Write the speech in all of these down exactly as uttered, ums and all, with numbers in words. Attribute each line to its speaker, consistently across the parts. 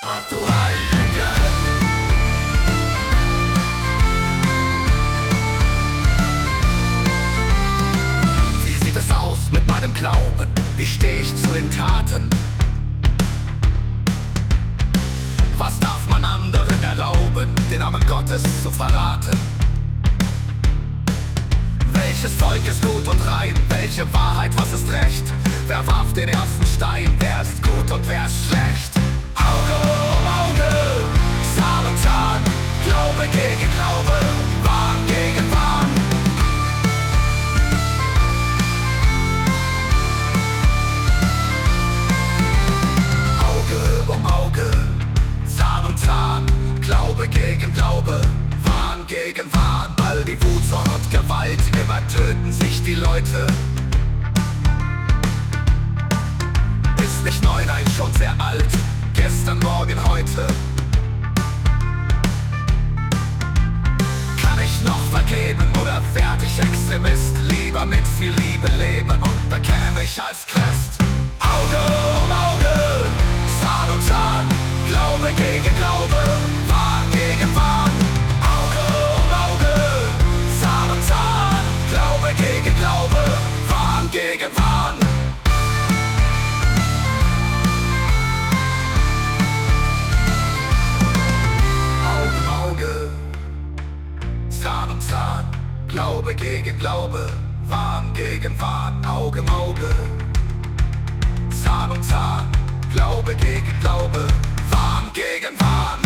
Speaker 1: Ach du Heilige. Wie sieht es aus mit meinem Glauben? Wie steh ich zu den Taten? Was darf man anderen erlauben, den Namen Gottes zu verraten? Welches Volk ist gut und rein? Welche Wahrheit, was ist Recht? Wer warf den ersten Stein? Wer ist gut und wer ist schlecht? Auge um Auge, Zahn um Zahn, Glaube gegen Glaube, Wahn gegen Wahn. Auge um Auge, Zahn um Zahn, Glaube gegen Glaube, Wahn gegen Wahn. All die Wut, Zorn und Gewalt, immer töten sich die Leute. Ist nicht neu, nein, schon sehr alt. Gestern, morgen, heute. Kann ich noch vergeben oder werd ich Extremist? Lieber mit viel Liebe leben und bekenne mich als Christ. Auge um Auge, Zahn um Zahn, Glaube gegen Glaube, Wahn gegen Wahn. Auge um Auge, Zahn um Zahn, Glaube gegen Glaube, Wahn gegen Wahn. Zahn um Zahn, Glaube gegen Glaube, Wahn gegen Wahn. Auge um Auge, Zahn um Zahn, Glaube gegen Glaube, Wahn gegen Wahn.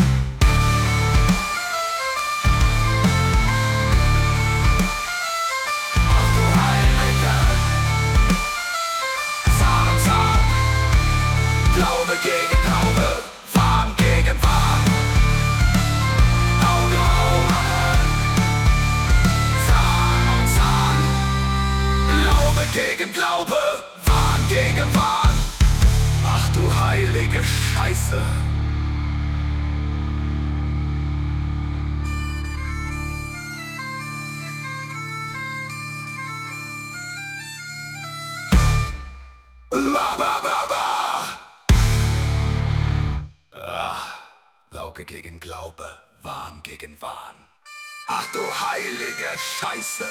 Speaker 1: Ach du Heilige. Zahn um Zahn, Glaube gegen Glaube, Wahn gegen Wahn. Auge um Auge, Glaube gegen Glaube, Wahn gegen Wahn. Ach du heilige Scheiße. Ba, ba, ba, ba. Ah, Glaube gegen Glaube, Wahn gegen Wahn. Ach du heilige Scheiße.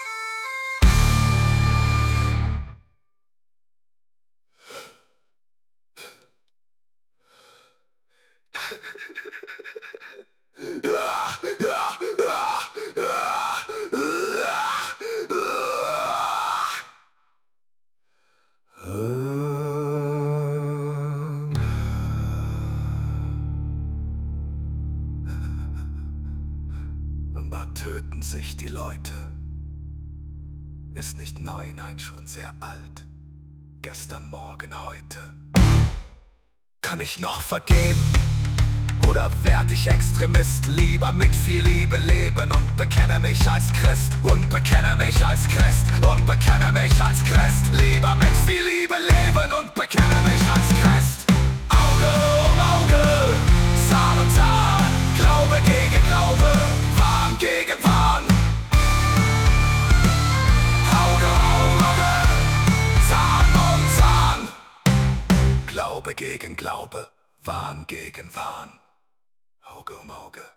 Speaker 1: Da töten sich die Leute. Ist nicht neu, nein, schon sehr alt. Gestern, morgen, heute. Kann ich noch vergeben? Oder werd ich Extremist? Lieber mit viel Liebe leben und bekenne mich als Christ. Und bekenne mich als Christ. Und bekenne mich als Christ. Lieber mit viel Liebe leben und bekenne mich als Christ. Auge um Auge, Zahn um Zahn, Glaube gegen Glaube, Wahn gegen Wahn. Auge um Auge, Zahn um Zahn, Glaube gegen Glaube, Wahn gegen Wahn. Auge um Auge.